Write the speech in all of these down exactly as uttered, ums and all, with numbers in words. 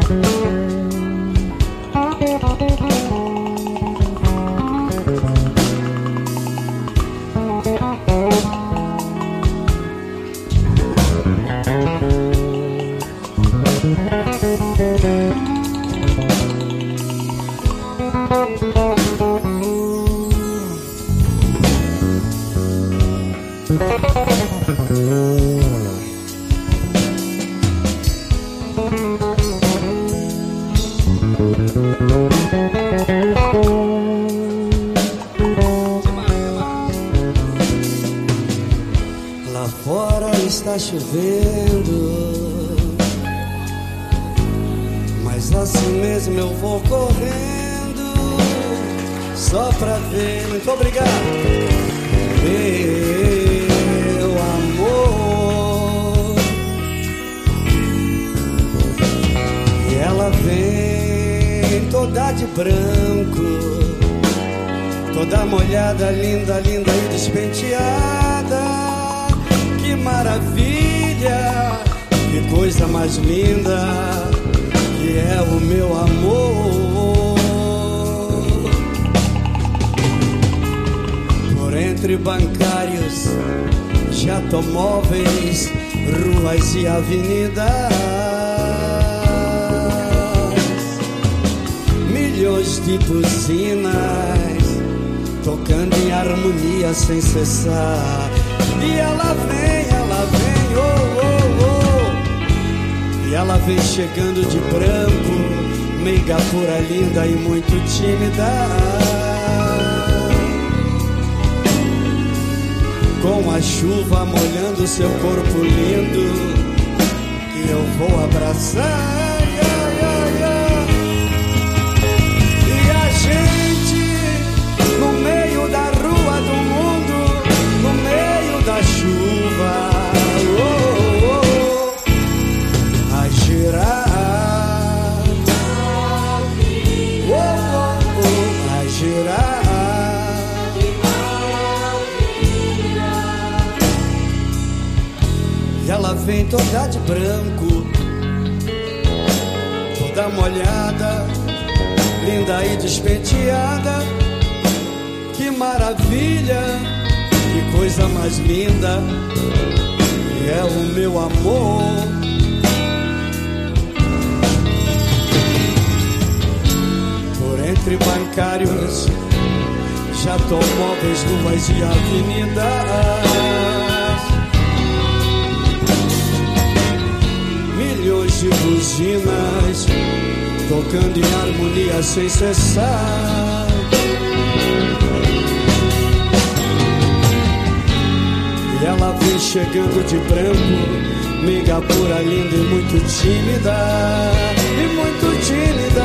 Lá fora está chovendo, mas assim mesmo eu vou correndo, só pra ver. Muito obrigado, meu amor. E ela vem toda de branco, toda molhada, linda, linda e despenteada. Que maravilha, que coisa mais linda, que é o meu amor. Por entre bancários, jatomóveis, ruas e avenidas, milhões de buzinas tocando em harmonia sem cessar. E ela vem, ela vem, oh, oh, oh. E ela vem chegando de branco, meiga pura, linda e muito tímida, com a chuva molhando seu corpo lindo, que eu vou abraçar. Ai, ai, ai. E a gente no meio da rua do mundo, no meio da chuva, oh, oh, oh, a girar, oh, oh, oh, a girar. E ela vem toda de branco, toda molhada, linda e despenteada. Que maravilha, que coisa mais linda, que é o meu amor. Por entre bancários, jatomóveis, ruas e avenidas, milhões de buzinas tocando em harmonia sem cessar. E ela vem chegando de branco, meiga pura, linda e muito tímida, e muito tímida,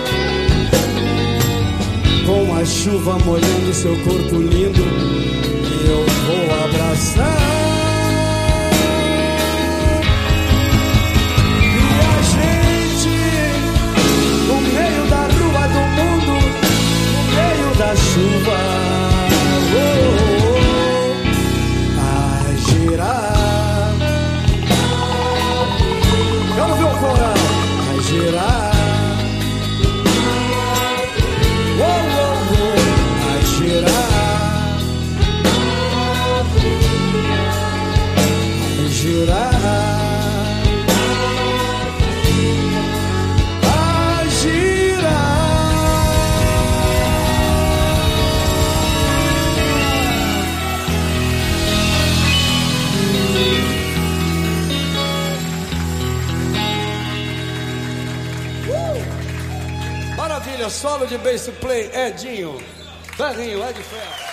com a chuva molhando seu corpo lindo, e eu vou abraçar. E a gente no meio da rua do mundo, no meio da chuva, oh, girar. Eu não vi o coral. A girar. Oh, oh, oh. A girar. A girar. A girar. Maravilha, solo de bass play, Edinho, Ferrinho, é de ferro.